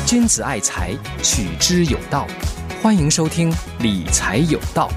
君子爱财，取之有道。欢迎收听理财有道。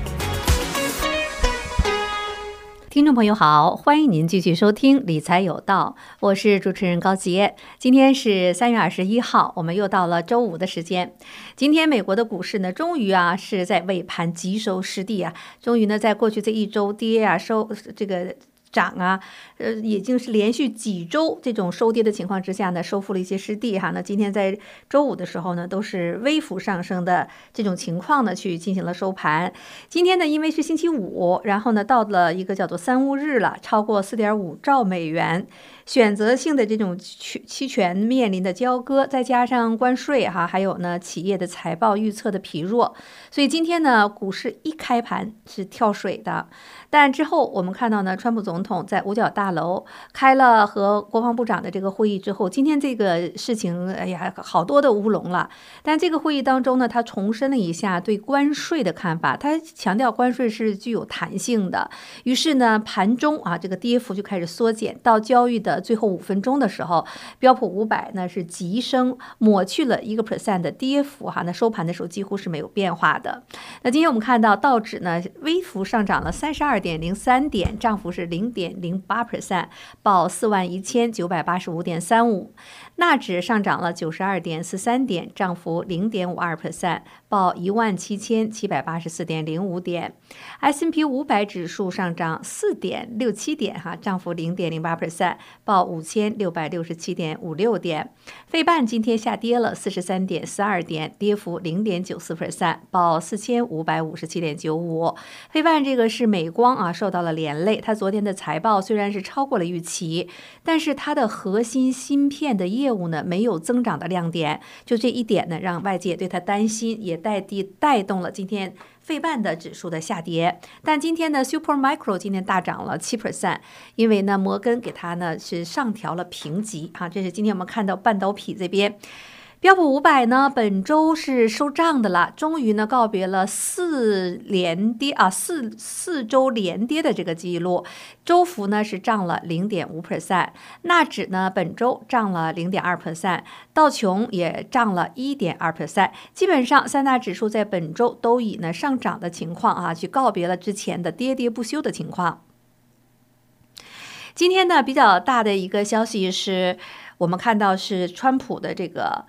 听众朋友好，欢迎您继续收听理财有道，我是主持人高杰。今天是3月21号，我们又到了周五的时间。今天美国的股市呢，终于是在尾盘急收失地终于呢在过去这一周跌收这个涨已经是连续几周这种收跌的情况之下呢，收复了一些失地那今天在周五的时候呢，都是微幅上升的这种情况呢，去进行了收盘。今天呢，因为是星期五，然后呢，到了一个叫做三巫日了，超过4.5兆美元。选择性的这种期权面临的交割，再加上关税还有呢企业的财报预测的疲弱，所以今天呢股市一开盘是跳水的。但之后我们看到呢，川普总统在五角大楼开了和国防部长的这个会议之后，今天这个事情好多的乌龙了。但这个会议当中呢，他重申了一下对关税的看法，他强调关税是具有弹性的。于是呢盘中这个跌幅就开始缩减，到交易的最后5分钟的时候，标普500呢是急升，抹去了1% 的跌幅那收盘的时候几乎是没有变化的。那今天我们看到道指呢微幅上涨了32.03点，涨幅是0.08%，报41985.35。纳指上涨了92.43点，涨幅0.52%，报17784.05点。S&P 500指数上涨4.67点涨幅0.08%，报5667.56点。费半今天下跌了43.42点，跌幅0.94%，报4557.95。费半这个是美光受到了连累，它昨天的财报虽然是超过了预期，但是它的核心芯片的业务呢没有增长的亮点，就这一点呢让外界对它担心，也带动了今天费半的指数的下跌。但今天呢 Supermicro 今天大涨了7%，因为呢摩根给它呢是上调了评级这是今天我们看到半导体这边。标普500呢本周是收涨的了，终于呢告别了4周连跌的这个记录，周幅呢是涨了0.5%。纳指呢本周涨了0.2%，道琼也涨了1.2%。基本上三大指数在本周都以呢上涨的情况去告别了之前的跌跌不休的情况。今天呢比较大的一个消息是，我们看到是川普的这个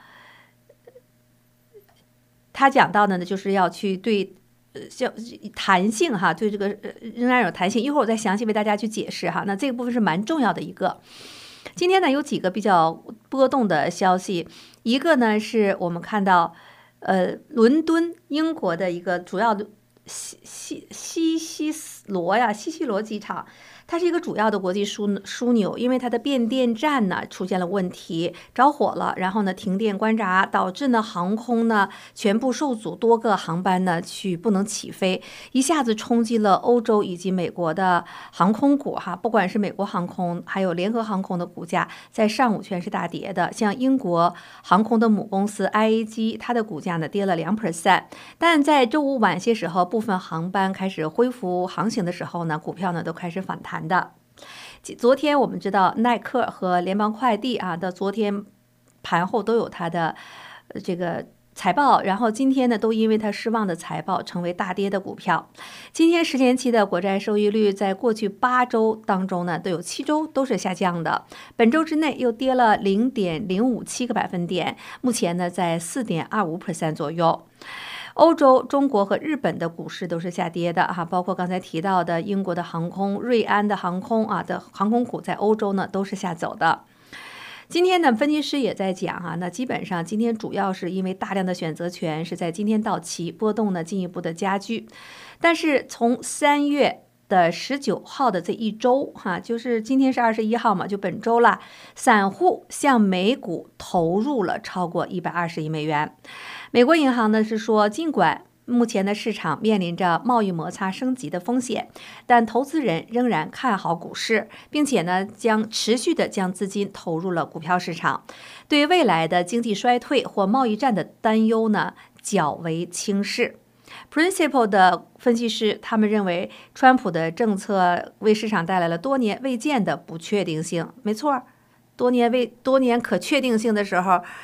他讲到的呢，就是要去对弹性对这个仍然有弹性，一会儿我再详细为大家去解释那这个部分是蛮重要的一个。今天呢有几个比较波动的消息，一个呢是我们看到伦敦英国的一个主要的西西罗机场，它是一个主要的国际枢纽，因为它的变电站呢出现了问题，着火了，然后呢停电关闸，导致呢航空呢全部受阻，多个航班呢不能起飞，一下子冲击了欧洲以及美国的航空股不管是美国航空还有联合航空的股价在上午全是大跌的。像英国航空的母公司 IAG， 它的股价呢跌了2%，但在周五晚些时候，部分航班开始恢复航行的时候呢，股票呢都开始反弹的。昨天我们知道耐克和联邦快递的昨天盘后都有它的这个财报，然后今天呢都因为它失望的财报成为大跌的股票。今天10年期的国债收益率在过去8周当中呢都有7周都是下降的，本周之内又跌了0.057个百分点，目前呢在4.25% 左右。欧洲、中国和日本的股市都是下跌的包括刚才提到的英国的航空、瑞安的航空的航空股在欧洲呢都是下走的。今天呢分析师也在讲那基本上今天主要是因为大量的选择权是在今天到期，波动呢进一步的加剧。但是从3月的19号的这一周就是今天是21号嘛，就本周了，散户向美股投入了超过120亿美元。美国银行呢是说，尽管目前的市场面临着贸易摩擦升级的风险，但投资人仍然看好股市，并且呢将持续的将资金投入了股票市场，对未来的经济衰退或贸易战的担忧呢较为轻视。Principal 的分析师他们认为，川普的政策为市场带来了多年未见的不确定性。没错，多年可确定性的时候，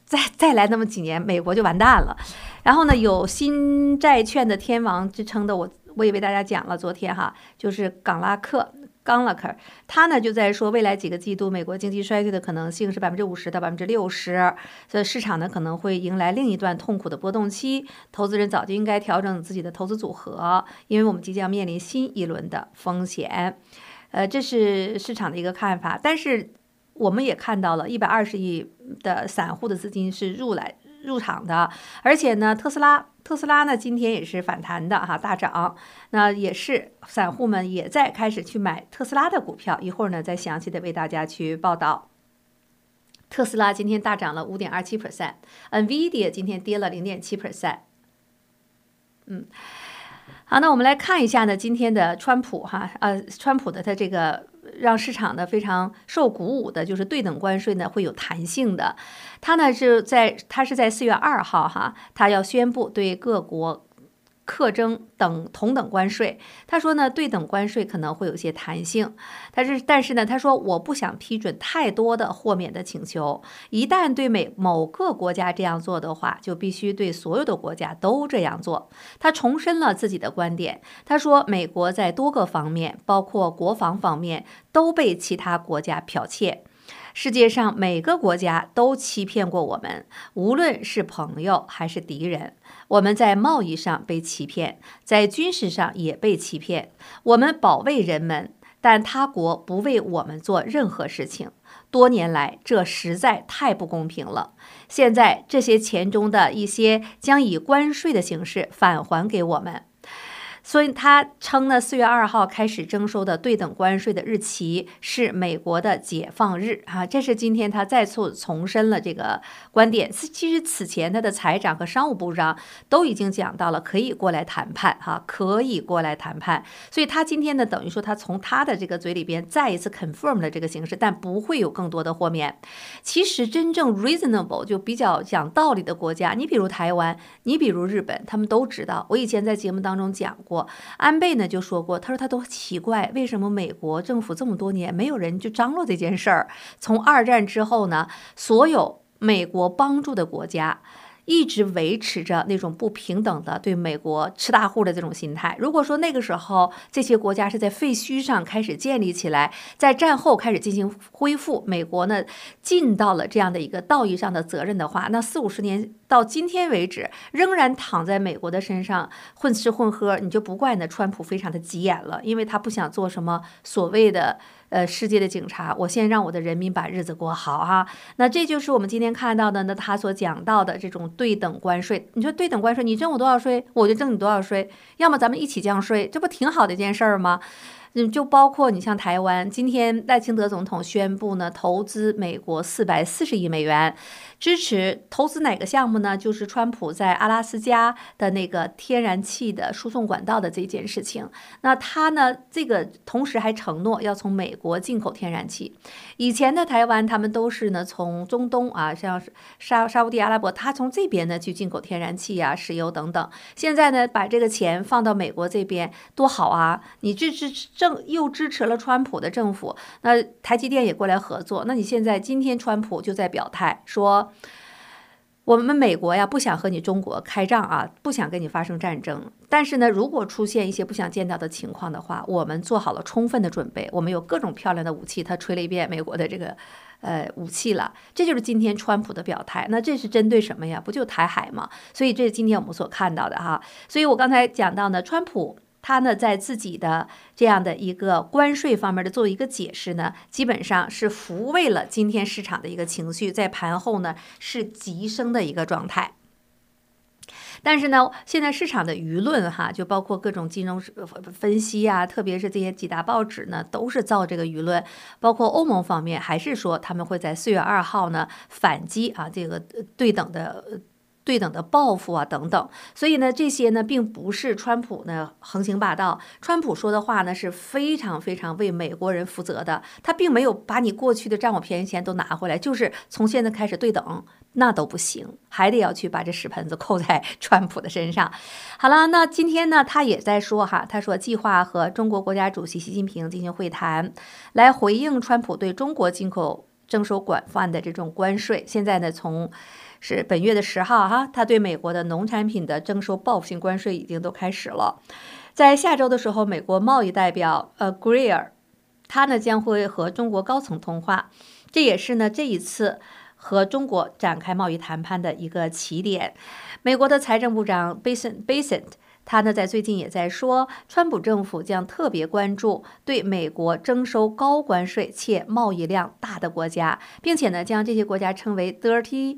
再来那么几年，美国就完蛋了。然后呢，有新债券的天王之称的，我也为大家讲了，昨天哈，就是冈拉克。他呢就在说，未来几个季度美国经济衰退的可能性是50%到60%，所以市场呢可能会迎来另一段痛苦的波动期。投资人早就应该调整自己的投资组合，因为我们即将面临新一轮的风险。这是市场的一个看法，但是我们也看到了120亿的散户的资金是入场的，而且呢，特斯拉呢今天也是反弹的哈，大涨，那也是散户们也在开始去买特斯拉的股票，一会儿呢再详细的为大家去报道。特斯拉今天大涨了5.27%，NVIDIA 今天跌了0.7%。好，那我们来看一下呢，今天的川普哈，川普的他这个让市场呢非常受鼓舞的，就是对等关税呢会有弹性的。他是在4月2号哈，他要宣布对各国课征同等关税。他说呢，对等关税可能会有些弹性，但是呢，他说我不想批准太多的豁免的请求。一旦对某个国家这样做的话，就必须对所有的国家都这样做。他重申了自己的观点。他说，美国在多个方面，包括国防方面，都被其他国家剽窃。世界上每个国家都欺骗过我们，无论是朋友还是敌人。我们在贸易上被欺骗，在军事上也被欺骗。我们保卫人们，但他国不为我们做任何事情。多年来，这实在太不公平了。现在，这些钱中的一些将以关税的形式返还给我们。所以他称呢，4月2号开始征收的对等关税的日期是美国的解放日啊，这是今天他再次重申了这个观点。其实此前他的财长和商务部长都已经讲到了可以过来谈判哈，可以过来谈判。所以他今天呢，等于说他从他的这个嘴里边再一次 confirm 了这个形式，但不会有更多的豁免。其实真正 reasonable 就比较讲道理的国家，你比如台湾，你比如日本，他们都知道。我以前在节目当中讲过。安倍呢就说过，他说他都奇怪为什么美国政府这么多年没有人就张罗这件事儿。从2战之后呢，所有美国帮助的国家一直维持着那种不平等的对美国吃大户的这种心态。如果说那个时候这些国家是在废墟上开始建立起来，在战后开始进行恢复，美国呢尽到了这样的一个道义上的责任的话，那40-50年到今天为止仍然躺在美国的身上混吃混喝，你就不怪呢川普非常的急眼了，因为他不想做什么所谓的世界的警察，我先让我的人民把日子过好哈。那这就是我们今天看到的呢，他所讲到的这种对等关税。你说对等关税，你征我多少税，我就征你多少税，要么咱们一起降税，这不挺好的一件事儿吗？就包括你像台湾，今天赖清德总统宣布呢，投资美国440亿美元，支持投资哪个项目呢？就是川普在阿拉斯加的那个天然气的输送管道的这件事情。那他呢，这个同时还承诺要从美国进口天然气。以前的台湾他们都是呢从中东啊，像沙烏地阿拉伯，他从这边呢去进口天然气啊、石油等等。现在呢，把这个钱放到美国这边，多好啊！你又支持了川普的政府，那台积电也过来合作。那你现在今天川普就在表态说，我们美国呀不想和你中国开仗啊，不想跟你发生战争。但是呢，如果出现一些不想见到的情况的话，我们做好了充分的准备，我们有各种漂亮的武器。他吹了一遍美国的这个武器了，这就是今天川普的表态。那这是针对什么呀？不就台海吗？所以这是今天我们所看到的哈。所以我刚才讲到呢，川普他呢，在自己的这样的一个关税方面的做一个解释呢，基本上是抚慰了今天市场的一个情绪，在盘后呢是急升的一个状态。但是呢，现在市场的舆论哈，就包括各种金融分析啊，特别是这些几大报纸呢，都是造这个舆论。包括欧盟方面，还是说他们会在4月2号呢反击啊，这个对等的报复啊等等。所以呢，这些呢并不是川普呢横行霸道，川普说的话呢是非常非常为美国人负责的，他并没有把你过去的占我便宜钱都拿回来，就是从现在开始对等，那都不行，还得要去把这屎盆子扣在川普的身上。好了，那今天呢他也在说哈，他说计划和中国国家主席习近平进行会谈，来回应川普对中国进口征收广泛的这种关税。现在呢，是本月的10号哈，他对美国的农产品的征收报复性关税已经都开始了。在下周的时候，美国贸易代表Greer， 他呢将会和中国高层通话，这也是呢这一次和中国展开贸易谈判的一个起点。美国的财政部长 Bessent他呢在最近也在说，川普政府将特别关注对美国征收高关税且贸易量大的国家，并且呢将这些国家称为 Dirty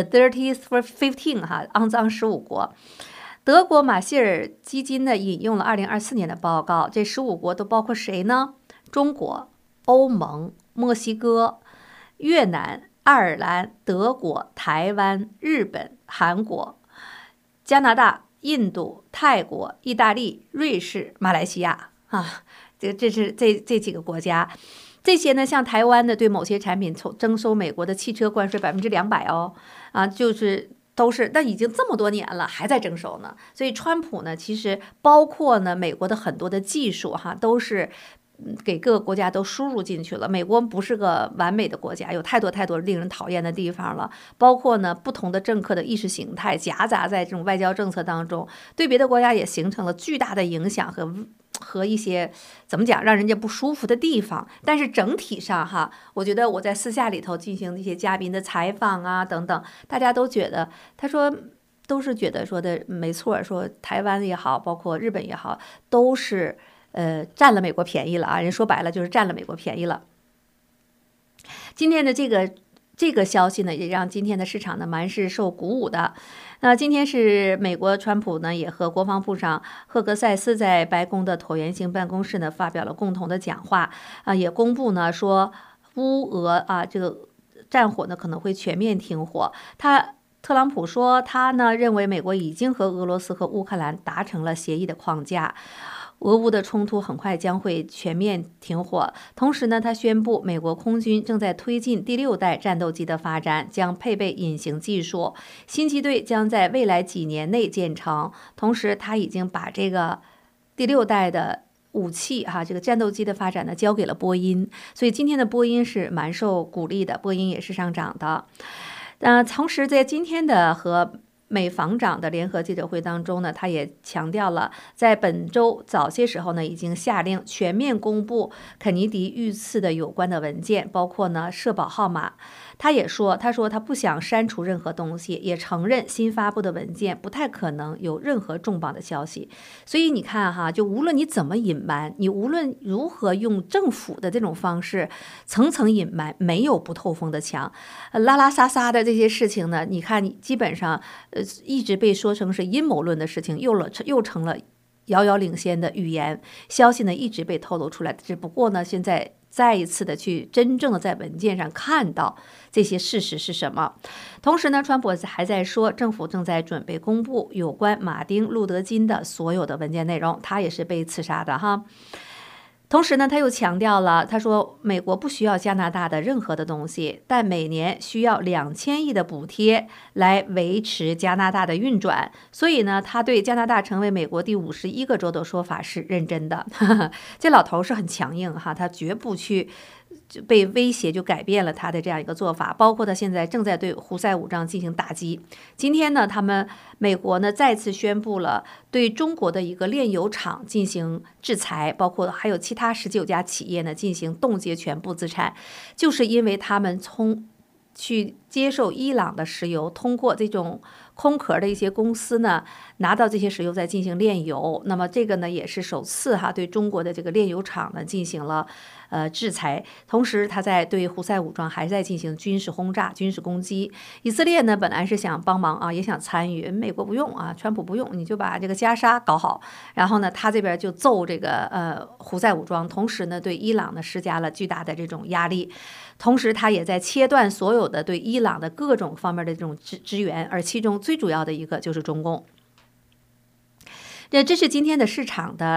15哈，肮脏15国。德国马歇尔基金呢引用了2024年的报告，这15国都包括谁呢？中国、欧盟、墨西哥、越南、爱尔兰、德国、台湾、日本、韩国、加拿大、印度、泰国、意大利、瑞士、马来西亚啊，这是这几个国家。这些呢，像台湾呢，对某些产品征收美国的汽车关税200%哦，啊，都是，那已经这么多年了，还在征收呢。所以川普呢，其实包括呢美国的很多的技术哈，都是给各个国家都输入进去了。美国不是个完美的国家，有太多令人讨厌的地方了，包括呢不同的政客的意识形态夹杂在这种外交政策当中，对别的国家也形成了巨大的影响和一些怎么讲让人家不舒服的地方。但是整体上哈，我觉得我在私下里头进行一些嘉宾的采访啊等等，大家都觉得，他说都是觉得说的没错，说台湾也好，包括日本也好，都是占了美国便宜了啊！人说白了就是占了美国便宜了。今天的这个消息呢，也让今天的市场呢蛮是受鼓舞的。那今天是美国川普呢也和国防部长赫格塞斯在白宫的椭圆形办公室呢发表了共同的讲话啊，也公布呢说乌俄啊这个战火呢可能会全面停火。特朗普说他呢认为美国已经和俄罗斯和乌克兰达成了协议的框架，俄乌的冲突很快将会全面停火。同时呢，他宣布美国空军正在推进第6代战斗机的发展，将配备隐形技术，新机队将在未来几年内建成。同时，他已经把这个第6代的武器这个战斗机的发展呢交给了波音，所以今天的波音是蛮受鼓励的，波音也是上涨的。同时在今天的和美防长的联合记者会当中呢，他也强调了，在本周早些时候呢，已经下令全面公布肯尼迪遇刺的有关的文件，包括呢社保号码。他说他不想删除任何东西，也承认新发布的文件不太可能有任何重磅的消息。所以你看哈，就无论你怎么隐瞒，你无论如何用政府的这种方式层层隐瞒，没有不透风的墙。拉拉撒撒的这些事情呢，你看基本上一直被说成是阴谋论的事情，又成了遥遥领先的语言，消息呢一直被透露出来，只不过呢现在再一次的去真正的在文件上看到这些事实是什么。同时呢，川普还在说，政府正在准备公布有关马丁·路德·金的所有的文件内容，他也是被刺杀的哈。同时呢，他又强调了，他说美国不需要加拿大的任何的东西，但每年需要2000亿的补贴来维持加拿大的运转。所以呢，他对加拿大成为美国第51个州的说法是认真的。这老头是很强硬哈，他绝不去就被威胁就改变了他的这样一个做法，包括他现在正在对胡塞武装进行打击。今天呢，美国呢再次宣布了对中国的一个炼油厂进行制裁，包括还有其他19家企业呢进行冻结全部资产，就是因为他们去接受伊朗的石油，通过这种空壳的一些公司呢拿到这些石油再进行炼油。那么这个呢也是首次对中国的这个炼油厂呢进行了制裁。同时他在对胡塞武装还在进行军事轰炸、军事攻击。以色列呢本来是想帮忙也想参与，美国不用川普不用，你就把这个加沙搞好，然后呢他这边就揍这个胡塞武装，同时呢对伊朗呢施加了巨大的这种压力。同时他也在切断所有的对伊朗的各种方面的这种支援，而其中最主要的一个就是中共。这是今天的市场的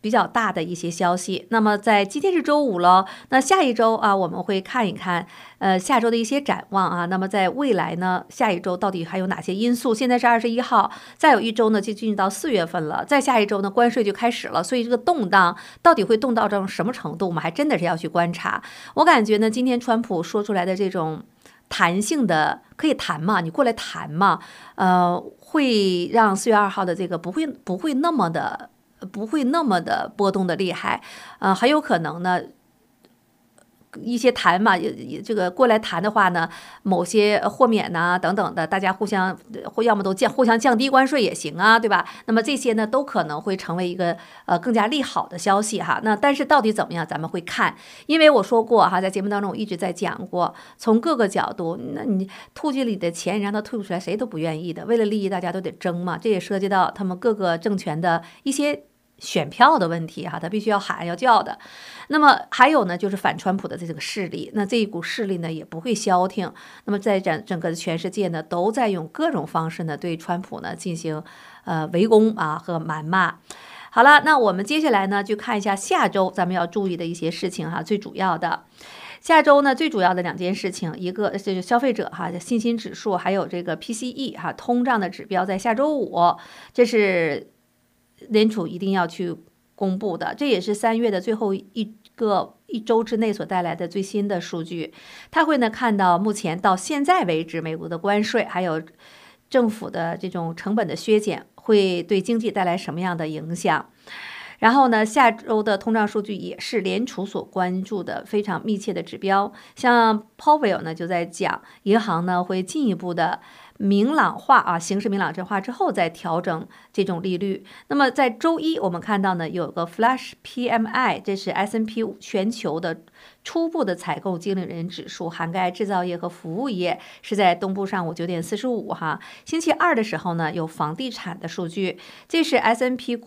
比较大的一些消息。那么在今天是周五了，那下一周啊，我们会看一看下周的一些展望啊。那么在未来呢，下一周到底还有哪些因素？现在是21号，再有一周呢就进入到4月份了，再下一周呢关税就开始了，所以这个动荡到底会动到这种什么程度，我们还真的是要去观察。我感觉呢，今天川普说出来的这种弹性的可以谈嘛，你过来谈嘛，会让4月2号的这个不会那么的波动的厉害，很有可能呢。一些谈嘛，这个过来谈的话呢，某些豁免呐等等的，大家要么都互相降低关税也行啊，对吧？那么这些呢都可能会成为一个更加利好的消息哈。那但是到底怎么样，咱们会看，因为我说过哈，在节目当中我一直在讲过，从各个角度，那你吐这里的钱，你让他退不出来，谁都不愿意的。为了利益，大家都得争嘛，这也涉及到他们各个政权的一些选票的问题哈，他必须要喊要叫的。那么还有呢，就是反川普的这个势力，那这一股势力呢也不会消停。那么在整个的全世界呢，都在用各种方式呢对川普呢进行围攻啊和谩骂。好了，那我们接下来呢就看一下下周咱们要注意的一些事情哈，最主要的。下周呢，最主要的2件事情，一个就是消费者哈信心指数，还有这个 PCE 哈通胀的指标，在下周5，这是联储一定要去公布的，这也是3月的最后一周之内所带来的最新的数据。他会呢看到目前到现在为止，美国的关税还有政府的这种成本的削减会对经济带来什么样的影响。然后呢，下周的通胀数据也是联储所关注的非常密切的指标。像 Powell 呢就在讲，银行呢会进一步的明朗化啊，形势明朗化之后再调整这种利率。那么在周一我们看到呢有个 Flash PMI， 这是 S&P 全球的初步的采购经理人指数，涵盖制造业和服务业，是在东部上午9点45哈。星期二的时候呢有房地产的数据，这是 S&P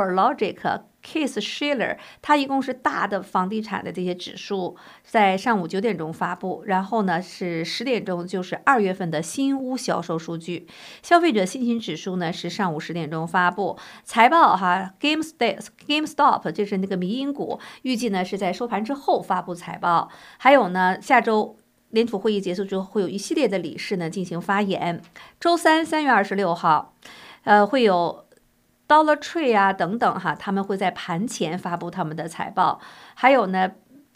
CoreLogic。Case-Shiller， 它一共是大的房地产的这些指数，在上午9点钟发布，然后呢是10点钟就是2月份的新屋销售数据。消费者信心指数呢是上午10点钟发布。财报哈 ，GameStop 这是那个迷因股，预计呢是在收盘之后发布财报。还有呢，下周联储会议结束之后，会有一系列的理事呢进行发言。周三3月26号，会有Dollar Tree 啊等等哈，他们会在盘前发布他们的财报。还有呢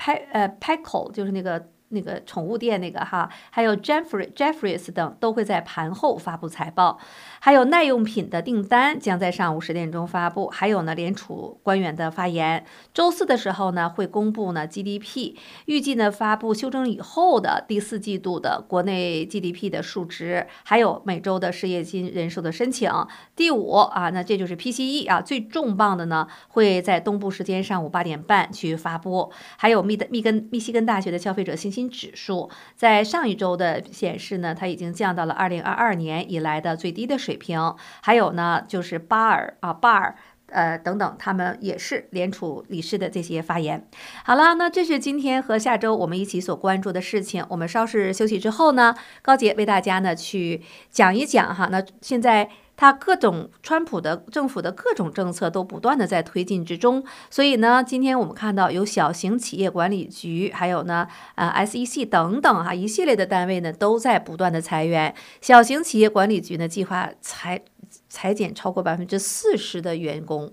，Petco 就是那个宠物店那个哈，还有 Jeffries 等都会在盘后发布财报。还有耐用品的订单将在上午10点钟发布。还有呢，联储官员的发言。周四的时候呢，会公布呢 GDP， 预计呢发布修正以后的第4季度的国内 GDP 的数值，还有每周的失业金人数的申请。第5啊，那这就是 PCE 啊，最重磅的呢会在东部时间上午8点半去发布。还有密西根大学的消费者信心指数，在上一周的显示呢，它已经降到了2022年以来的最低的水平。还有呢，就是巴尔等等，他们也是联储理事的这些发言。好了，那这是今天和下周我们一起所关注的事情。我们稍事休息之后呢，高杰为大家呢去讲一讲哈。那现在川普的政府的各种政策都不断的在推进之中，所以呢，今天我们看到有小型企业管理局，还有呢SEC 等等哈，一系列的单位呢都在不断的裁员。小型企业管理局呢计划裁减超过40%的员工。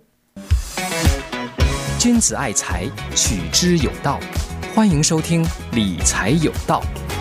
君子爱财，取之有道。欢迎收听理财有道。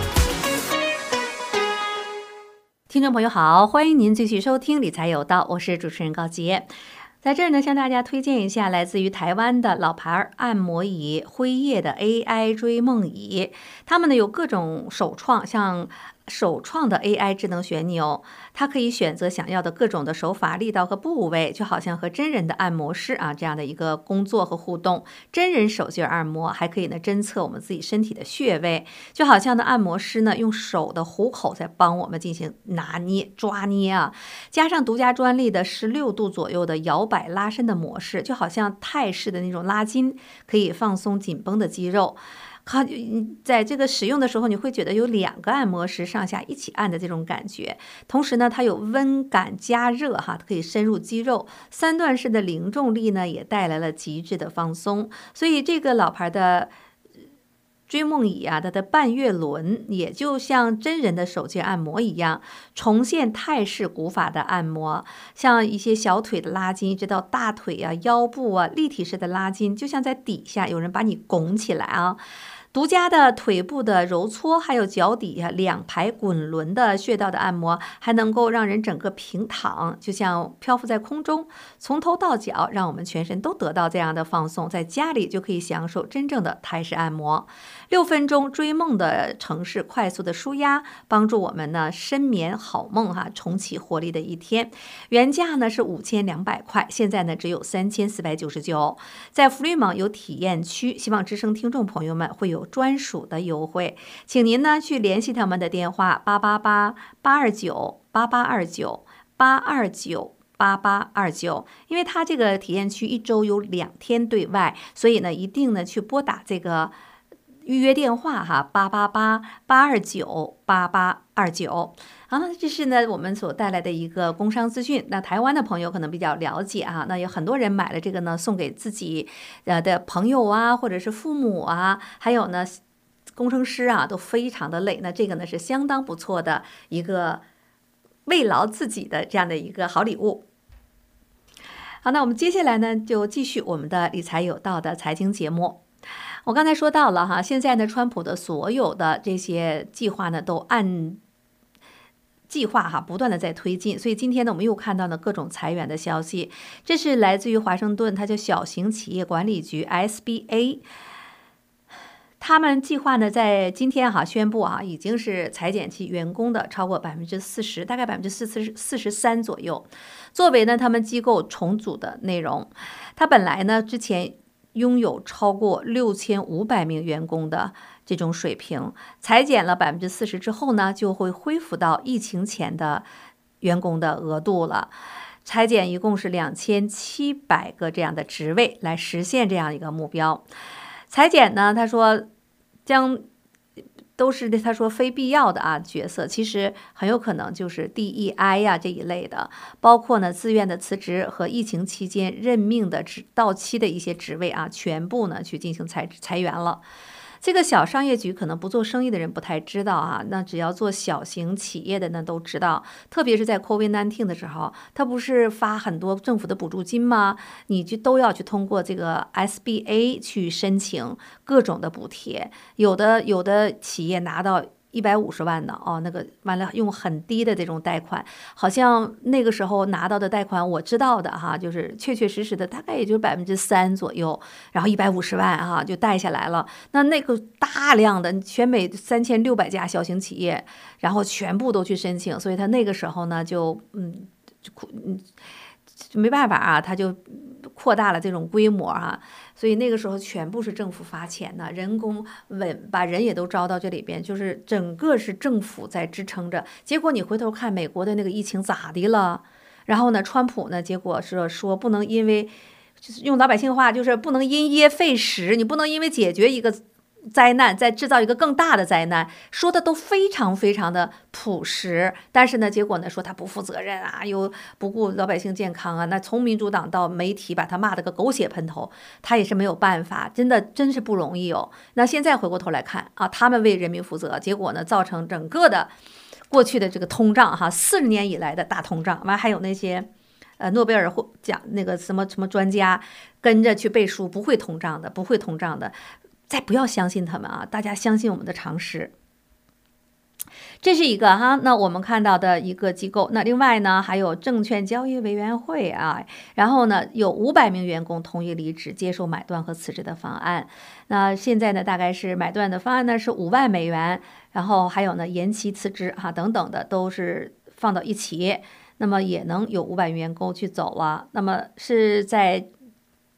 听众朋友好，欢迎您继续收听理财有道，我是主持人高杰。在这儿呢，向大家推荐一下来自于台湾的老牌按摩椅辉夜的 AI 追梦椅，他们呢有各种首创，像首创的 AI 智能旋钮，它可以选择想要的各种的手法、力道和部位，就好像和真人的按摩师啊这样的一个工作和互动。真人手劲按摩，还可以呢侦测我们自己身体的穴位，就好像呢按摩师呢用手的虎口在帮我们进行拿捏、抓捏啊。加上独家专利的16度左右的摇摆拉伸的模式，就好像泰式的那种拉筋，可以放松紧绷的肌肉。 在这个使用的时候，你会觉得有2个按摩师上下一起按的这种感觉。同时呢，它有温感加热哈，可以深入肌肉。3段式的零重力呢，也带来了极致的放松。所以这个老牌的追梦椅啊，它的半月轮也就像真人的手劲按摩一样，重现泰式古法的按摩，像一些小腿的拉筋，一直到大腿啊、腰部啊，立体式的拉筋，就像在底下有人把你拱起来啊。独家的腿部的揉搓，还有脚底下2排滚轮的穴道的按摩，还能够让人整个平躺，就像漂浮在空中，从头到脚，让我们全身都得到这样的放松。在家里就可以享受真正的泰式按摩，6分钟追梦的城市快速的舒压，帮助我们呢深眠好梦哈，重启活力的一天。原价呢是5200块，现在呢只有3499。在福利网有体验区，希望之声听众朋友们会有专属的优惠，请您呢去联系他们的电话888-829-8829-829-8829，因为他这个体验区1周有2天对外，所以呢一定呢去拨打这个预约电话哈，888-829-8829。好，那这是呢我们所带来的一个工商资讯。那台湾的朋友可能比较了解啊，那有很多人买了这个呢，送给自己的朋友啊，或者是父母啊，还有呢工程师啊，都非常的累。那这个呢是相当不错的一个慰劳自己的这样的一个好礼物。好，那我们接下来呢就继续我们的理财有道的财经节目。我刚才说到了哈，现在呢川普的所有的这些计划呢都按计划哈不断的在推进，所以今天呢我们又看到了各种裁员的消息。这是来自于华盛顿，它叫小型企业管理局 SBA， 他们计划呢在今天哈宣布啊，已经是裁减其员工的超过40%，大概43%左右，作为呢他们机构重组的内容。他本来呢之前拥有超过6500名员工的这种水平，裁减了40%之后呢，就会恢复到疫情前的员工的额度了。裁减一共是2700个这样的职位，来实现这样一个目标。裁减呢，他说都是他说非必要的啊角色，其实很有可能就是 DEI 呀这一类的，包括呢自愿的辞职和疫情期间任命的到期的一些职位啊，全部呢去进行裁员了。这个小商业局可能不做生意的人不太知道啊，那只要做小型企业的呢都知道，特别是在 COVID-19 的时候，它不是发很多政府的补助金吗？你都要去通过这个 SBA 去申请各种的补贴，有的企业拿到150万的哦，那个完了用很低的这种贷款，好像那个时候拿到的贷款我知道的哈，就是确实的大概也就3%左右，然后150万哈就贷下来了。那个大量的全美3600家小型企业，然后全部都去申请，所以他那个时候呢就没办法啊，他就扩大了这种规模啊，所以那个时候全部是政府发钱的，人工把人也都招到这里边，就是整个是政府在支撑着。结果你回头看美国的那个疫情咋的了？然后呢，川普呢，结果是说不能因为，就是用老百姓话就是不能因噎废食，你不能因为解决一个灾难再制造一个更大的灾难，说的都非常的朴实，但是呢结果呢说他不负责任啊，又不顾老百姓健康啊，那从民主党到媒体把他骂得个狗血喷头，他也是没有办法，真是不容易哦。那现在回过头来看啊，他们为人民负责，结果呢造成整个的过去的这个通胀哈，40年以来的大通胀，完还有那些诺贝尔奖那个什么专家跟着去背书，不会通胀的。再不要相信他们啊！大家相信我们的常识。这是一个哈，那我们看到的一个机构。那另外呢，还有证券交易委员会啊，然后呢，有500名员工同意离职，接受买断和辞职的方案。那现在呢，大概是买断的方案呢是5万美元，然后还有呢延期辞职哈等等的，都是放到一起，那么也能有500员工去走了。那么是在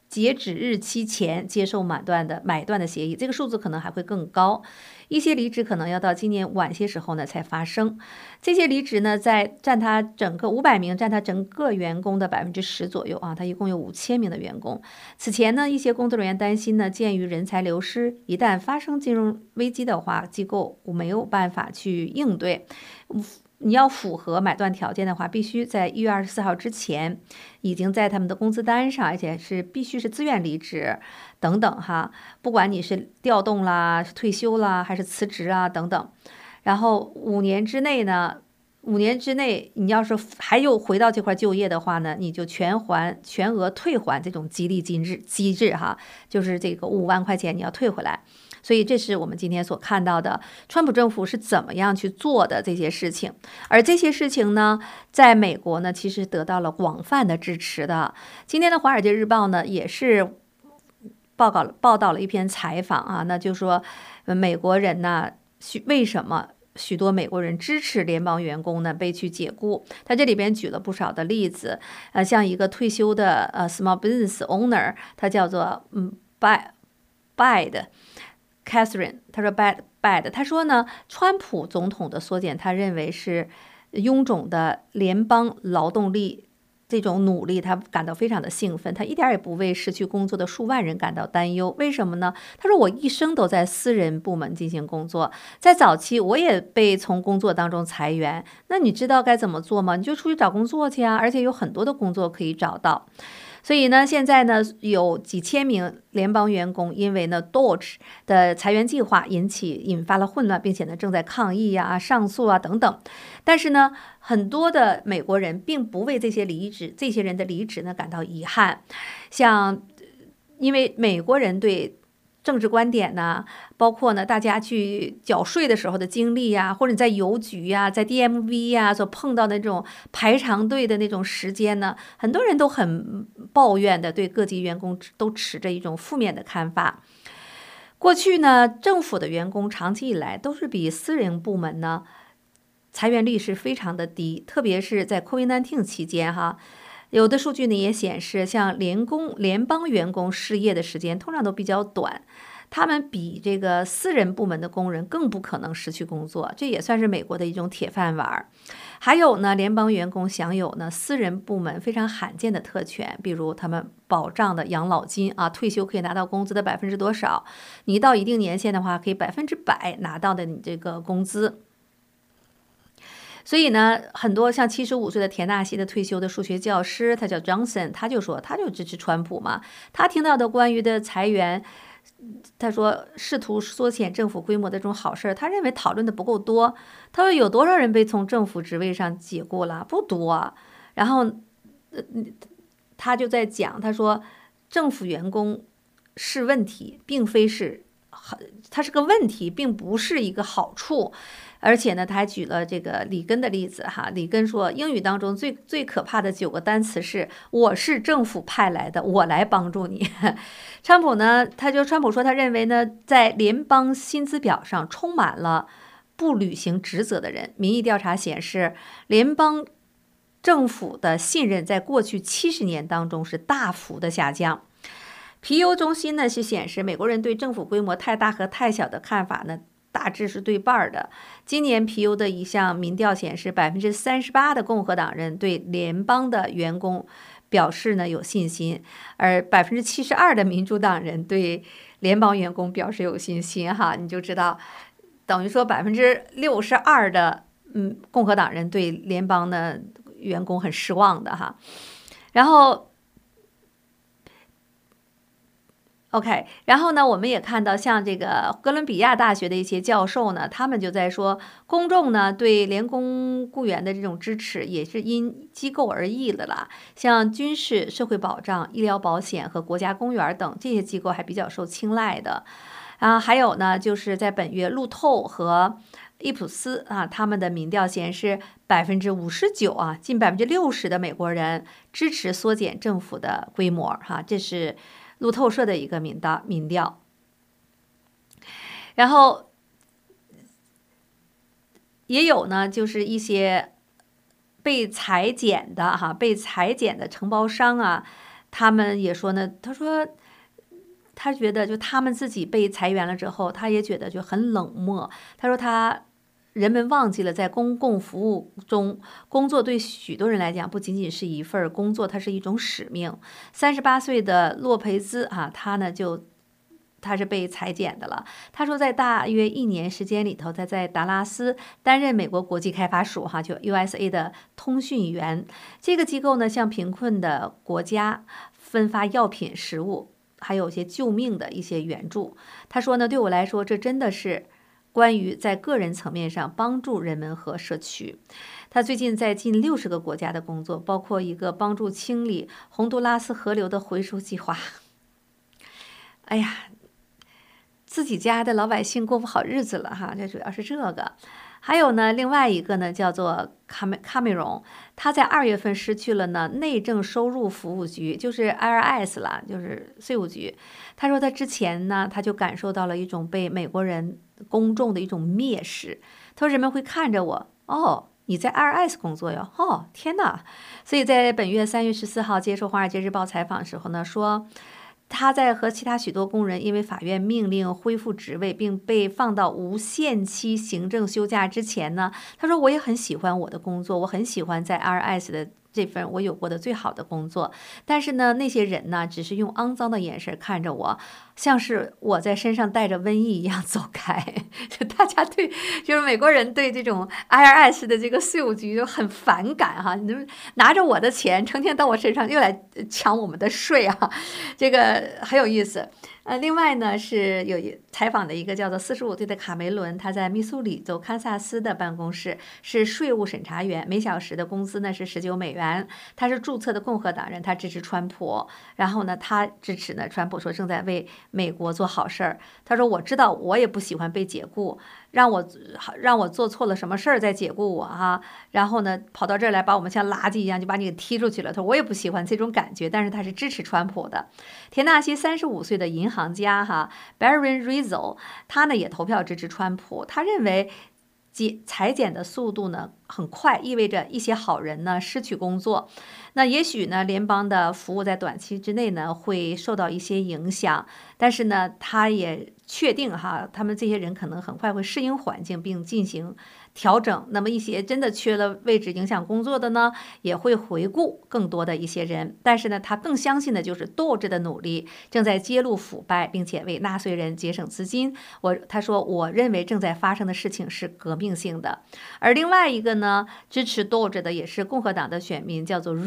截止日期前接受买断的协议，这个数字可能还会更高。一些离职可能要到今年晚些时候呢才发生。这些离职呢，占他整个500名，占他整个员工的10%左右啊。他一共有5000名的员工。此前呢，一些工作人员担心呢，鉴于人才流失，一旦发生金融危机的话，机构没有办法去应对。你要符合买断条件的话，必须在1月24号之前已经在他们的工资单上，而且必须是自愿离职等等哈。不管你是调动啦、退休啦，还是辞职啊等等。然后5年之内呢，5年之内你要是还有回到这块就业的话呢，你就全额退还这种激励机制哈，就是这个5万块钱你要退回来。所以这是我们今天所看到的，川普政府是怎么样去做的这些事情。而这些事情呢，在美国呢，其实得到了广泛的支持的。今天的《华尔街日报》呢，也是报道了一篇采访啊，那就说美国人呢，为什么许多美国人支持联邦员工呢被去解雇？他这里边举了不少的例子，像一个退休的small business owner， 他叫做Bad Catherine， 他说 bad， 他说呢，川普总统的缩减，他认为是臃肿的联邦劳动力这种努力，他感到非常的兴奋，他一点也不为失去工作的数万人感到担忧。为什么呢？他说我一生都在私人部门进行工作，在早期我也被从工作当中裁员，那你知道该怎么做吗？你就出去找工作去啊，而且有很多的工作可以找到。所以呢，现在呢，有几千名联邦员工因为呢 Doge 的裁员计划引发了混乱，并且呢正在抗议啊、上诉啊等等。但是呢，很多的美国人并不为这些人的离职呢感到遗憾，因为美国人对政治观点呢，包括呢大家去缴税的时候的经历呀，或者你在邮局呀、在 DMV 呀所碰到的那种排长队的那种时间呢，很多人都很抱怨的，对各级员工都持着一种负面的看法。过去呢，政府的员工长期以来都是比私人部门呢裁员率是非常的低，特别是在 COVID-19 期间哈。有的数据呢也显示，像联邦员工失业的时间通常都比较短，他们比这个私人部门的工人更不可能失去工作，这也算是美国的一种铁饭碗。还有呢，联邦员工享有呢私人部门非常罕见的特权，比如他们保障的养老金啊，退休可以拿到工资的多少，你到一定年限的话，可以100%拿到的你这个工资。所以呢，很多像75岁的田纳西的退休的数学教师，他叫 Johnson， 他就支持川普嘛。他听到的关于的裁员，他说试图缩减政府规模的这种好事，他认为讨论的不够多。他说有多少人被从政府职位上解雇了？不多。然后，他就在讲，他说政府员工是问题，并非是它是个问题，并不是一个好处。而且呢，他还举了这个里根的例子哈。里根说，英语当中最可怕的9个单词是“我是政府派来的，我来帮助你”。川普说，他认为呢，在联邦薪资表上充满了不履行职责的人。民意调查显示，联邦政府的信任在过去70年当中是大幅的下降。皮尤中心呢是显示，美国人对政府规模太大和太小的看法呢大致是对半的。今年皮尤的一项民调显示，38%的共和党人对联邦的员工表示呢有信心，而72%的民主党人对联邦员工表示有信心哈。你就知道，等于说62%的共和党人对联邦的员工很失望的哈。然后OK， 然后呢，我们也看到像这个哥伦比亚大学的一些教授呢，他们就在说，公众呢对联工雇员的这种支持也是因机构而异的啦。像军事、社会保障、医疗保险和国家公园等这些机构还比较受青睐的。还有呢，就是在本月，路透和易普斯啊，他们的民调显示59%啊，近60%的美国人支持缩减政府的规模哈，这是路透社的一个民调。然后也有呢，就是一些被裁减的承包商啊， 他们也说呢，他说他觉得就他们自己被裁员了之后，他也觉得就很冷漠。他说人们忘记了在公共服务中工作对许多人来讲不仅仅是一份工作，它是一种使命。38岁的洛佩兹他是被裁减的了。他说，在大约1年时间里头，他在达拉斯担任美国国际开发署就 USA 的通讯员。这个机构呢，向贫困的国家分发药品、食物，还有一些救命的一些援助。他说呢，对我来说，这真的是关于在个人层面上帮助人们和社区。他最近在近60个国家的工作，包括一个帮助清理洪都拉斯河流的回收计划。哎呀，自己家的老百姓过不好日子了哈，这主要是这个。还有呢，另外一个呢叫做卡梅隆，他在2月份失去了呢内政收入服务局，就是 IRS 了，就是税务局。他说他之前呢，他就感受到了一种被美国人公众的一种蔑视。他说人们会看着我，哦，你在 IRS 工作哟，哦，天哪！所以在本月3月14号接受《华尔街日报》采访的时候呢，说他在和其他许多工人因为法院命令恢复职位并被放到无限期行政休假之前呢，他说我也很喜欢我的工作，我很喜欢在 IRS 的这份我有过的最好的工作，但是呢，那些人呢，只是用肮脏的眼神看着我，像是我在身上带着瘟疫一样走开。就大家就是美国人对这种 IRS 的这个税务局就很反感哈，你们拿着我的钱，成天到我身上又来抢我们的税啊，这个很有意思。另外呢，是有采访的一个叫做45岁的卡梅伦，他在密苏里州堪萨斯的办公室是税务审查员，每小时的工资呢是$19。他是注册的共和党人，他支持川普，然后呢，他支持呢川普说正在为美国做好事儿。他说我知道我也不喜欢被解雇，让我做错了什么事儿再解雇我哈，然后呢跑到这儿来把我们像垃圾一样就把你给踢出去了。他说我也不喜欢这种感觉，但是他是支持川普的。田纳西35岁的银行家Barron Rizzo， 他呢也投票支持川普。他认为裁减的速度呢很快，意味着一些好人呢失去工作。那也许呢联邦的服务在短期之内呢会受到一些影响，但是呢他也确定他们这些人可能很快会适应环境并进行调整。那么一些真的缺了位置影响工作的呢，也会回顾更多的一些人。但是呢，他更相信的就是 Doge 的努力正在揭露腐败，并且为纳税人节省资金。他说，我认为正在发生的事情是革命性的。而另外一个呢，支持 Doge 的也是共和党的选民，叫做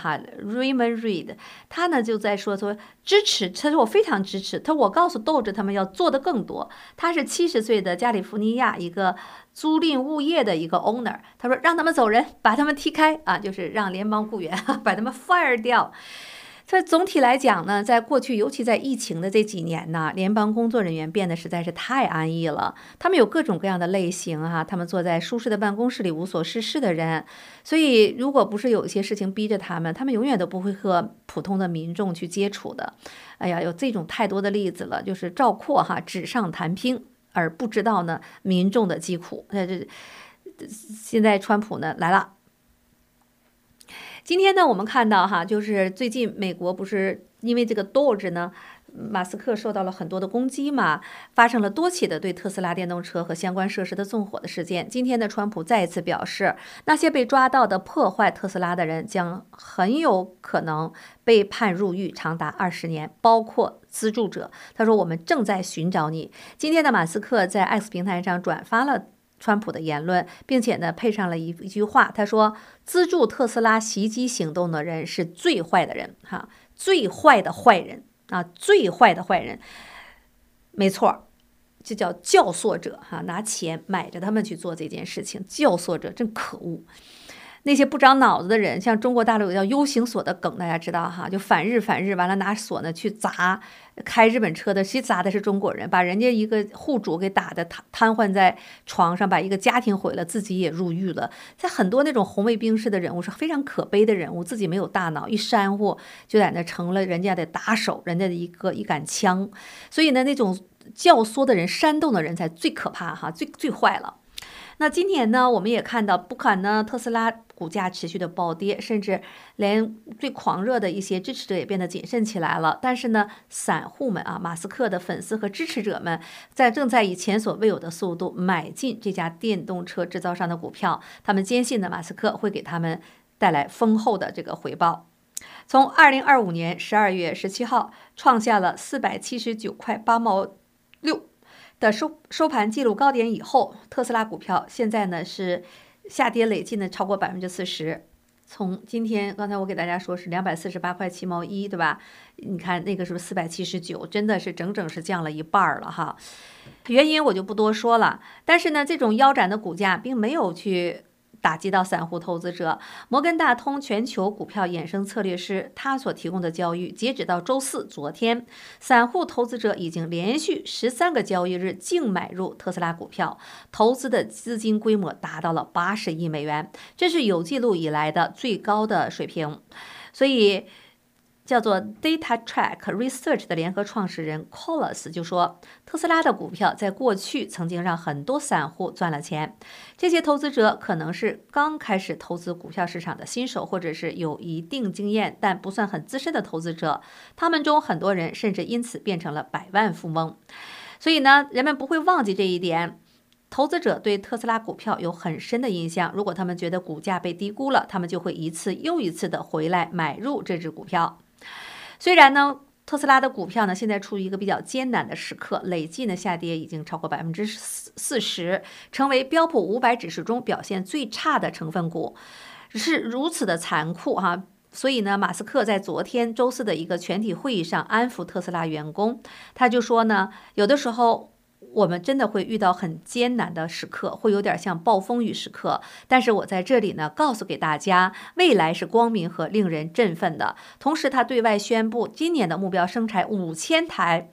Raymond Reed， 他呢就在说支持，他说我非常支持。他说我告诉 Doge 他们要做得更多。他是70岁的加利福尼亚一个租赁物业的一个 owner， 他说让他们走人，把他们踢开就是让联邦雇员把他们 fire 掉。所以总体来讲呢，在过去，尤其在疫情的这几年呢，联邦工作人员变得实在是太安逸了。他们有各种各样的类型他们坐在舒适的办公室里无所事事的人。所以如果不是有一些事情逼着他们永远都不会和普通的民众去接触的。哎呀，有这种太多的例子了，就是赵括纸上谈兵，而不知道呢民众的疾苦。现在川普呢来了。今天呢，我们看到就是最近美国不是因为这个 Doge 呢，马斯克受到了很多的攻击嘛，发生了多起的对特斯拉电动车和相关设施的纵火的事件。今天呢，川普再一次表示，那些被抓到的破坏特斯拉的人将很有可能被判入狱长达20年，包括资助者。他说，我们正在寻找你。今天的马斯克在 X 平台上转发了川普的言论，并且呢配上了一句话，他说资助特斯拉袭击行动的人是最坏的人最坏的坏人最坏的坏人，没错，这叫教唆者拿钱买着他们去做这件事情，教唆者真可恶。那些不长脑子的人，像中国大陆有叫 U 型锁的梗，大家知道就反日，完了拿锁呢去砸开日本车的，其实砸的是中国人，把人家一个户主给打的瘫痪在床上，把一个家庭毁了，自己也入狱了。在很多那种红卫兵式的人物是非常可悲的人物，自己没有大脑，一煽乎就在那成了人家的打手，人家的一杆枪。所以呢，那种教唆的人、煽动的人才最可怕最坏了。 那今年呢，我们也看到，不管呢特斯拉股价持续的暴跌，甚至连最狂热的一些支持者也变得谨慎起来了。但是呢，散户们啊，马斯克的粉丝和支持者们正在以前所未有的速度买进这家电动车制造商的股票，他们坚信呢，马斯克会给他们带来丰厚的这个回报。从2025年12月17号创下了479块8毛6的收盘记录高点以后，特斯拉股票现在呢是下跌累计呢超过40%。从今天刚才我给大家说是248块7毛1，对吧？你看那个是不是479，真的是整整是降了一半了哈。原因我就不多说了，但是呢，这种腰斩的股价并没有去打击到散户投资者。摩根大通全球股票衍生策略师他所提供的交易，截止到周四昨天，散户投资者已经连续13个交易日净买入特斯拉股票，投资的资金规模达到了80亿美元，这是有记录以来的最高的水平。所以叫做 DataTrack Research 的联合创始人 Collis 就说，特斯拉的股票在过去曾经让很多散户赚了钱。这些投资者可能是刚开始投资股票市场的新手，或者是有一定经验但不算很资深的投资者。他们中很多人甚至因此变成了百万富翁。所以呢，人们不会忘记这一点。投资者对特斯拉股票有很深的印象，如果他们觉得股价被低估了，他们就会一次又一次的回来买入这只股票。虽然呢，特斯拉的股票呢现在处于一个比较艰难的时刻，累计呢下跌已经超过40%，成为标普500指数中表现最差的成分股，是如此的残酷哈。所以呢，马斯克在昨天周四的一个全体会议上安抚特斯拉员工，他就说呢，有的时候我们真的会遇到很艰难的时刻，会有点像暴风雨时刻，但是我在这里呢告诉给大家，未来是光明和令人振奋的。同时他对外宣布，今年的目标生产5000台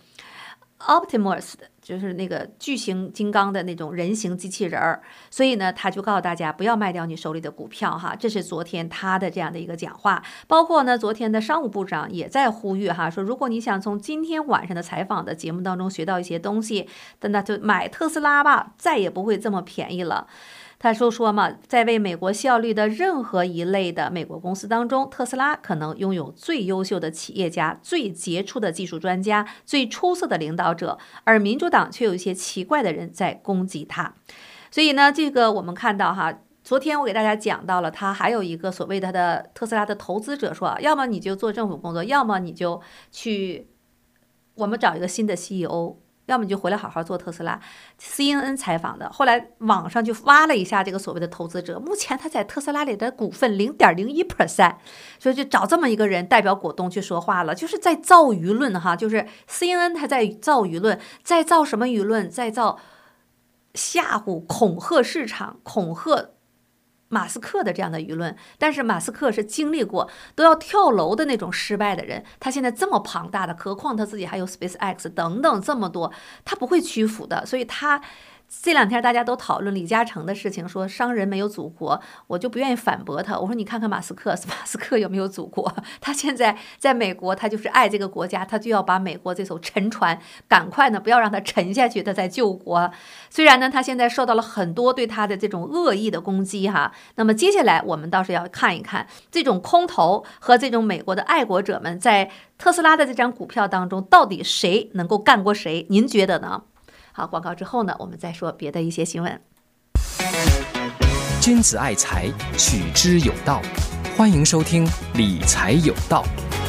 Optimus， 就是那个巨型金刚的那种人形机器人儿。所以呢，他就告诉大家不要卖掉你手里的股票哈，这是昨天他的这样的一个讲话。包括呢，昨天的商务部长也在呼吁哈，说如果你想从今天晚上的采访的节目当中学到一些东西，那就买特斯拉吧，再也不会这么便宜了。他说嘛，在为美国效力的任何一类的美国公司当中，特斯拉可能拥有最优秀的企业家、最杰出的技术专家、最出色的领导者，而民主党却有一些奇怪的人在攻击他。所以呢，这个我们看到哈，昨天我给大家讲到了，他还有一个所谓的特斯拉的投资者说，要么你就做政府工作，要么你就去我们找一个新的 CEO。要么你就回来好好做特斯拉。CNN 采访的，后来网上就挖了一下这个所谓的投资者，目前他在特斯拉里的股份0.01%，所以就找这么一个人代表股东去说话了，就是在造舆论哈，就是 CNN 还在造舆论，在造什么舆论？在造吓唬、恐吓市场、恐吓马斯克的这样的舆论。但是马斯克是经历过都要跳楼的那种失败的人，他现在这么庞大的，何况他自己还有 SpaceX 等等这么多，他不会屈服的。所以他这两天大家都讨论李嘉诚的事情，说商人没有祖国，我就不愿意反驳他。我说你看看马斯克有没有祖国？他现在在美国，他就是爱这个国家，他就要把美国这艘沉船赶快呢不要让它沉下去，他才救国。虽然呢他现在受到了很多对他的这种恶意的攻击哈，那么接下来我们倒是要看一看这种空头和这种美国的爱国者们在特斯拉的这张股票当中，到底谁能够干过谁？您觉得呢？好，广告之后呢，我们再说别的一些新闻。 君子爱财，取之有道。欢迎收听理财有道。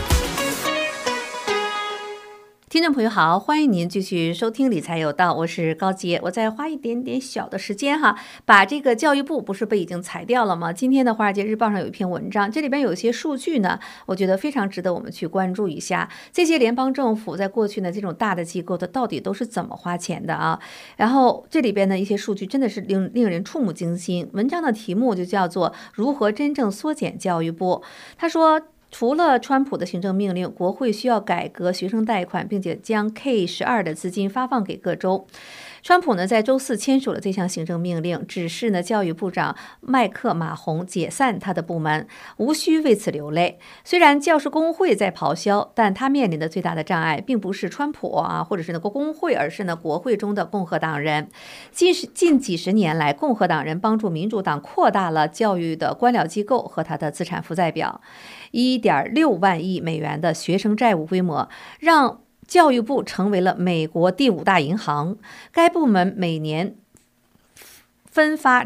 听众朋友好，欢迎您继续收听理财有道，我是高洁。我再花一点点小的时间哈，把这个教育部不是被已经裁掉了吗？今天的华尔街日报上有一篇文章，这里边有一些数据呢，我觉得非常值得我们去关注一下。这些联邦政府在过去呢，这种大的机构的到底都是怎么花钱的啊？然后这里边的一些数据真的是令人触目惊心。文章的题目就叫做如何真正缩减教育部。他说，除了川普的行政命令，国会需要改革学生贷款，并且将 K-12的资金发放给各州。 川普呢在周四签署了这项行政命令，指示呢教育部长麦克马洪解散他的部门，无需为此流泪。虽然教师工会在咆哮，但他面临的最大的障碍并不是川普或者是那个工会，而是呢国会中的共和党人。近几十年来，共和党人帮助民主党扩大了教育的官僚机构和他的资产负债表。1.6万亿美元的学生债务规模，让教育部成为了美国第5大银行。该部门每年分发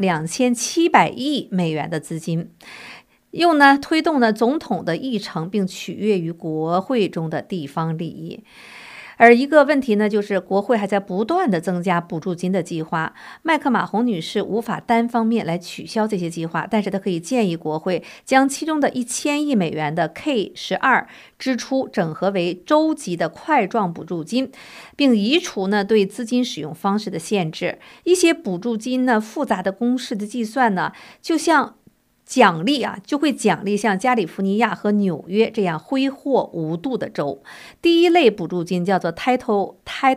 2700亿美元的资金，用推动总统的议程，并取悦于国会中的地方利益。而一个问题呢，就是国会还在不断的增加补助金的计划。麦克马洪女士无法单方面来取消这些计划，但是她可以建议国会将其中的1000亿美元的 K-12 支出整合为州级的块状补助金，并移除对资金使用方式的限制。一些补助金复杂的公式的计算就像奖励就会奖励像加利福尼亚和纽约这样挥霍无度的州。第一类补助金叫做 Title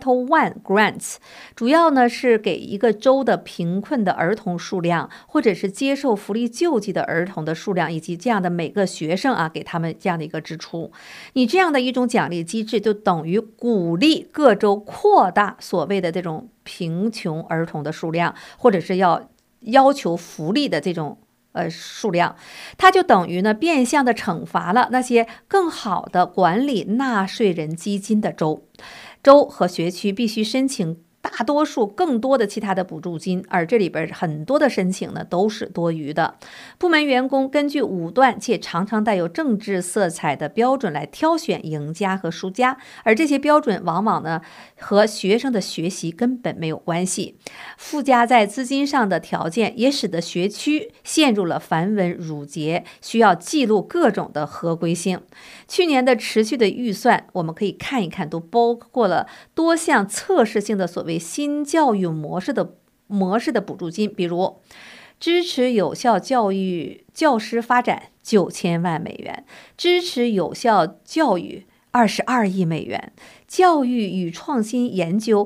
I Grants， 主要是给一个州的贫困的儿童数量，或者是接受福利救济的儿童的数量，以及这样的每个学生给他们这样的一个支出。你这样的一种奖励机制，就等于鼓励各州扩大所谓的这种贫穷儿童的数量，或者是要求福利的这种数量，它就等于变相的惩罚了那些更好的管理纳税人基金的州。州和学区必须申请大多数更多的其他的补助金，而这里边很多的申请都是多余的。部门员工根据武断且常常带有政治色彩的标准来挑选赢家和输家，而这些标准往往和学生的学习根本没有关系。附加在资金上的条件也使得学区陷入了繁文缛节，需要记录各种的合规性。去年的持续的预算我们可以看一看，都包括了多项测试性的所谓新教育模式的补助金，比如支持有效教育教师发展9000万美元，支持有效教育22亿美元，教育与创新研究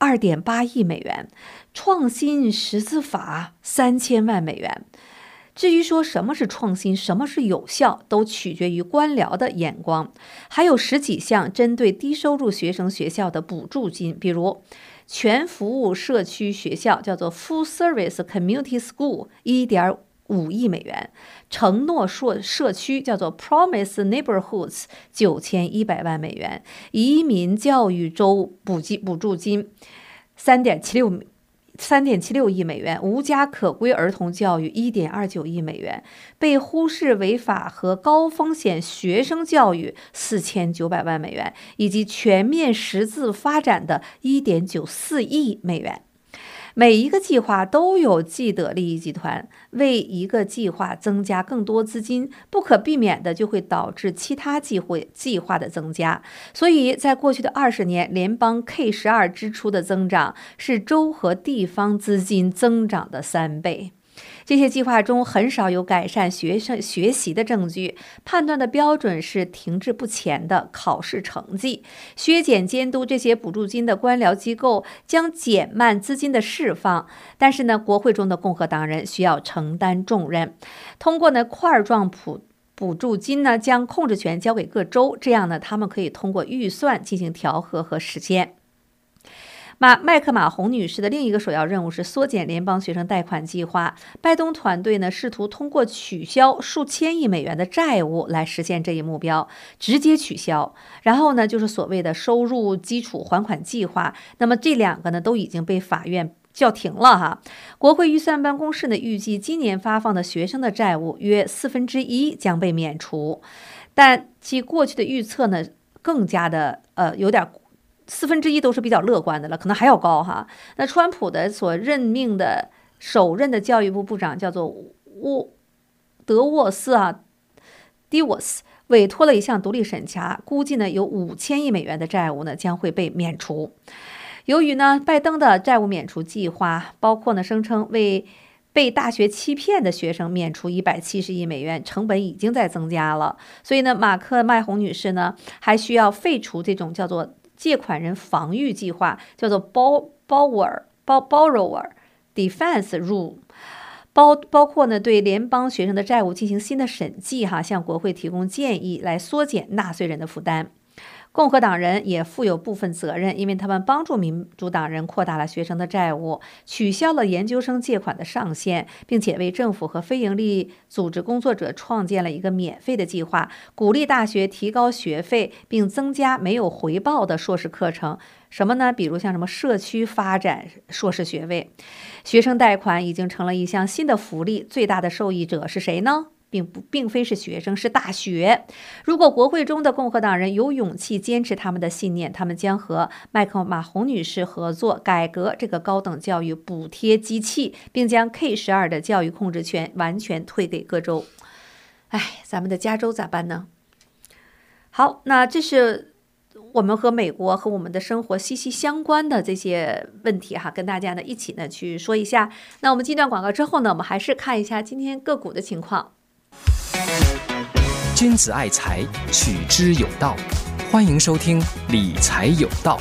2.8亿美元，创新识字法3000万美元。至于说什么是创新，什么是有效，都取决于官僚的眼光。还有10几项针对低收入学生学校的补助金，比如全服务社区学校叫做 Full Service Community School 1.5亿美元，承诺社区叫做 Promise Neighborhoods 9100万美元，移民教育州补助金3.76亿美元，无家可归儿童教育1.29亿美元，被忽视违法和高风险学生教育4900万美元，以及全面识字发展的1.94亿美元。每一个计划都有既得利益集团，为一个计划增加更多资金，不可避免的就会导致其他计划的增加。所以在过去的20年，联邦 K-12 支出的增长是州和地方资金增长的3倍。这些计划中很少有改善学生学习的证据，判断的标准是停滞不前的考试成绩。削减监督这些补助金的官僚机构将减慢资金的释放，但是国会中的共和党人需要承担重任，通过块状补助金将控制权交给各州，这样他们可以通过预算进行调和和实现。麦克马洪女士的另一个首要任务是缩减联邦学生贷款计划。拜登团队试图通过取消数千亿美元的债务来实现这一目标，直接取消。然后就是所谓的收入基础还款计划，那么这2个都已经被法院叫停了国会预算办公室预计今年发放的学生的债务约1/4将被免除，但其过去的预测更加的有点1/4都是比较乐观的了，可能还要高那川普的所任命的首任的教育部部长叫做德沃斯迪沃斯，委托了一项独立审查，估计有5000亿美元的债务将会被免除。由于拜登的债务免除计划包括声称为被大学欺骗的学生免除170亿美元，成本已经在增加了，所以马克麦洪女士还需要废除这种叫做借款人防御计划，叫做 Borrower Defense Rule， 包括呢对联邦学生的债务进行新的审计哈，向国会提供建议来缩减纳税人的负担。共和党人也负有部分责任，因为他们帮助民主党人扩大了学生的债务，取消了研究生借款的上限，并且为政府和非营利组织工作者创建了一个免费的计划，鼓励大学提高学费，并增加没有回报的硕士课程。什么呢？比如像什么社区发展硕士学位。学生贷款已经成了一项新的福利，最大的受益者是谁呢？并非是学生，是大学。如果国会中的共和党人有勇气坚持他们的信念，他们将和麦克马洪女士合作，改革这个高等教育补贴机器，并将 K12的教育控制权完全退给各州。哎，咱们的加州咋办呢？好，那这是我们和美国和我们的生活息息相关的这些问题哈，跟大家呢一起呢去说一下。那我们进段广告之后呢，我们还是看一下今天个股的情况。 君子爱财，取之有道。欢迎收听理财有道。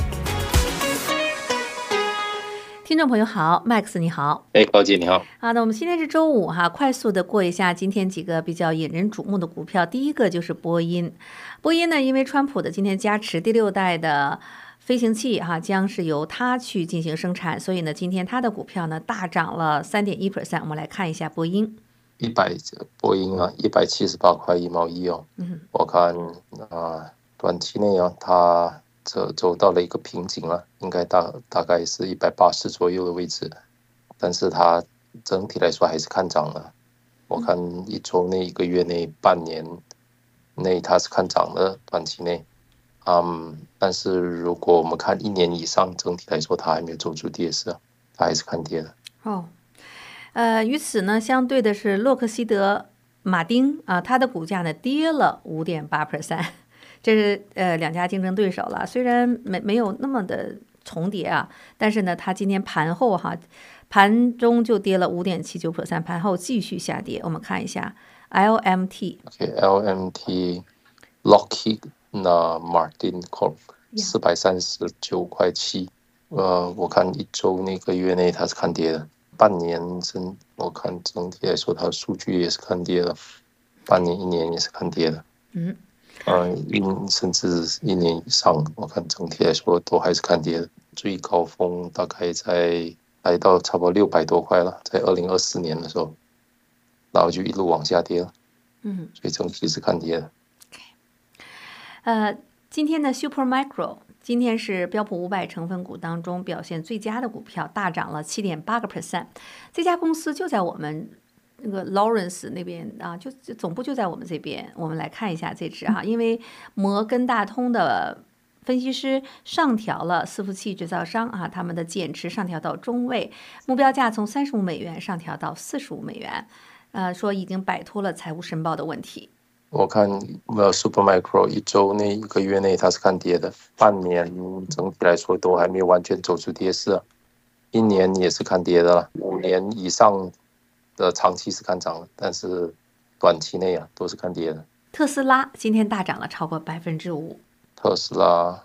听众朋友好 ，Max 你好。 高姐你好。 好，那我们今天是周五哈，快速的过一下今天几个比较引人瞩目的股票。第一个就是波音。波音呢，因为川普的今天加持第6代的飞行器哈，将是由它去进行生产，所以呢，今天它的股票呢大涨了3.1%。我们来看一下波音。 波音啊，178块1毛1哦。我看短期内啊，它走到了一个瓶颈了，应该大概是180左右的位置，但是它整体来说还是看涨了。我看1周内、1个月内、半年内它是看涨的，短期内。但是如果我们看1年以上，整体来说它还没有走出跌势，它还是看跌的。 与此呢相对的是洛克希德马丁啊，它的股价呢跌了5.8%，这是两家竞争对手了。虽然没有那么的重叠啊，但是呢，它今天盘后盘中就跌了5.79%，盘后继续下跌。我们看一下 LMT Lockheed Martin Corp 439块7，我看1周内、1个月内它是看跌的。半年我看整体来说，它的数据也是看跌的，半年、1年也是看跌的。甚至1年以上，我看整体来说都还是看跌的。最高峰大概来到差不多600多块了，在2024年的时候，然后就一路往下跌了。所以整体是看跌的。 今天的 Supermicro。今天是标普500成分股当中表现最佳的股票，大涨了7.8%。这家公司就在我们那个 Lawrence 那边啊，就总部就在我们这边。我们来看一下这只哈，因为摩根大通的分析师上调了伺服器制造商啊他们的减持上调到中位，目标价从35美元上调到45美元，说已经摆脱了财务申报的问题。 我看Supermicro 1周内、1个月内它是看跌的，半年整体来说都还没有完全走出跌势，1年也是看跌的了，5年以上的长期是看涨的，但是短期内都是看跌的。 特斯拉今天大涨了超过5%。 特斯拉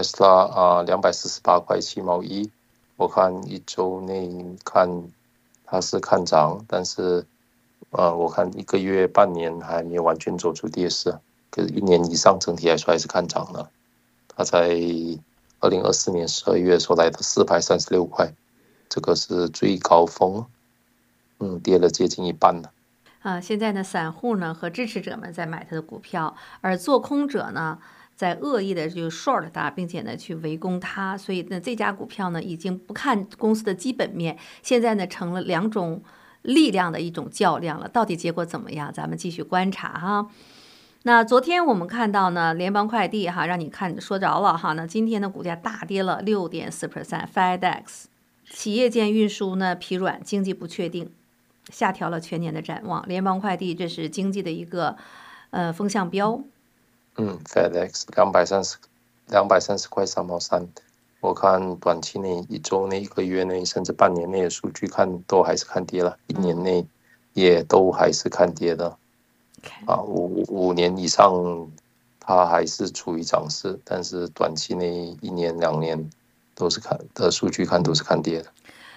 248块7毛1，我看1周内看它是看涨，但是我看1个月、半年还没有完全走出跌势，可是1年以上整体来说还是看涨的。它在2024年12月所来的436块，这个是最高峰，跌了接近一半了。 现在呢，散户呢和支持者们在买它的股票，而做空者呢在恶意的就 short 它，并且呢去围攻它，所以呢这家股票呢已经不看公司的基本面，现在呢成了2种力量的一种较量了，到底结果怎么样？咱们继续观察哈。那昨天我们看到呢，联邦快递让你说着了哈。那今天的股价大跌了6.4%。FedEx 企业间运输呢疲软，经济不确定，下调了全年的展望。联邦快递这是经济的一个风向标。 FedEx 230块3毛3。我看短期内、1周内、1个月内，甚至半年内的数据都还是看跌了，1年内也都还是看跌的。5年以上它还是处于涨势，但是短期内1年、2年都是数据都是看跌的。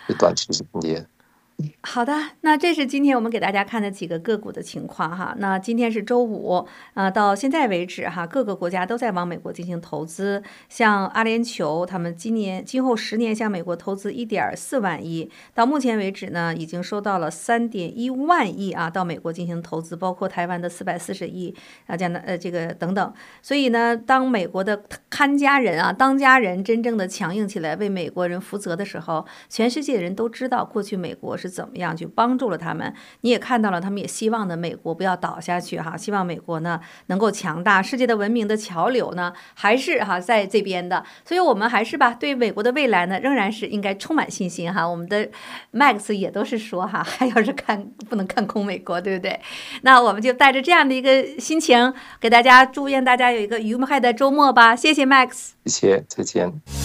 是短期是跌。 好的，那这是今天我们给大家看的几个个股的情况哈。那今天是周五，到现在为止哈，各个国家都在往美国进行投资。像阿联酋，他们今后10年向美国投资1.4万亿，到目前为止呢，已经收到了3.1万亿啊，到美国进行投资，包括台湾的440亿啊，这个等等。所以呢，当美国的看家人啊，当家人真正的强硬起来，为美国人负责的时候，全世界人都知道过去美国是怎么样去帮助了他们。你也看到了，他们也希望呢美国不要倒下去哈，希望美国呢能够强大，世界的文明的桥流呢还是在这边的。所以我们还是对美国的未来呢仍然是应该充满信心哈。我们的 Max 也都是说还要是不能看空美国，对不对？那我们就带着这样的一个心情，给大家祝愿大家有一个愉快的周末吧。谢谢 Max， 谢谢，再见。